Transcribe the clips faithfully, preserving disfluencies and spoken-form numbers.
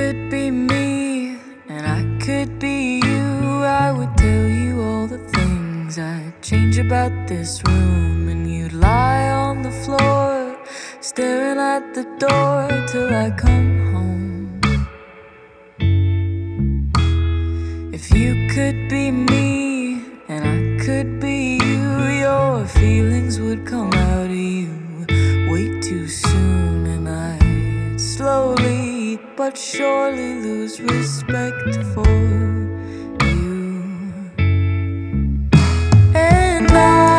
could be me, and I could be you, I would tell you all the things I'd change about this room. And you'd lie on the floor, staring at the door till I come home. If you could be me, and I could be you, your feelings would come out of you way too soon. And I'd slowly but surely lose respect for you. And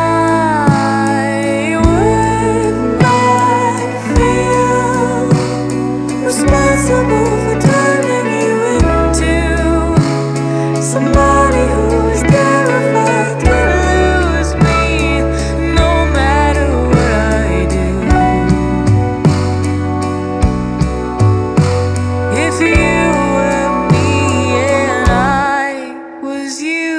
I would not feel responsible for turning you into somebody who is terrified to lose me, no matter what I do. If you were me and I was you,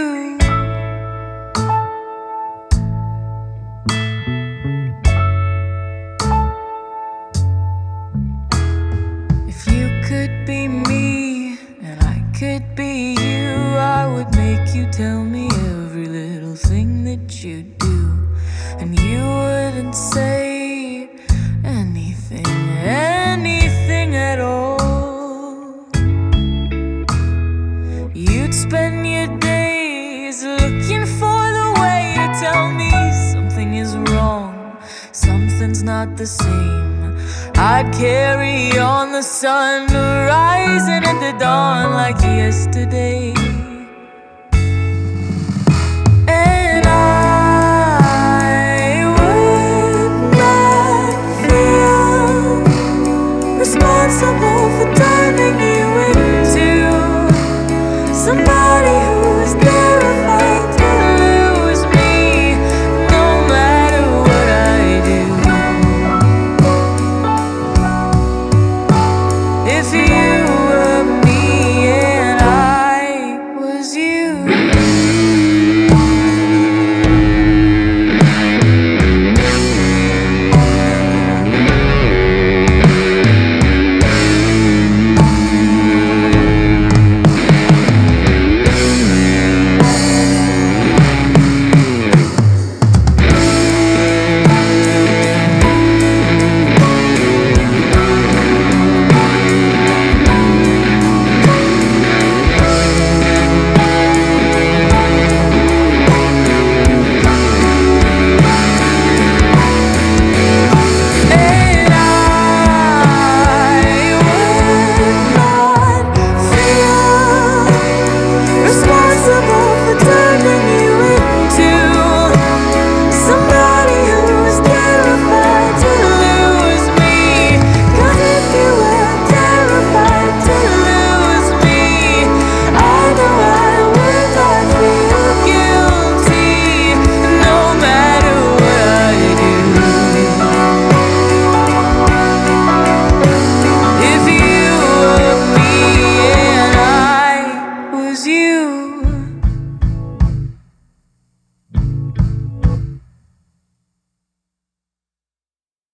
if you could be me and I could be you, I would make you tell me every little thing that you do, and you wouldn't say anything, anything at all. You'd spend your days looking for the way to tell me something is wrong, something's not the same. I'd carry on the sun rising at the dawn like yesterday.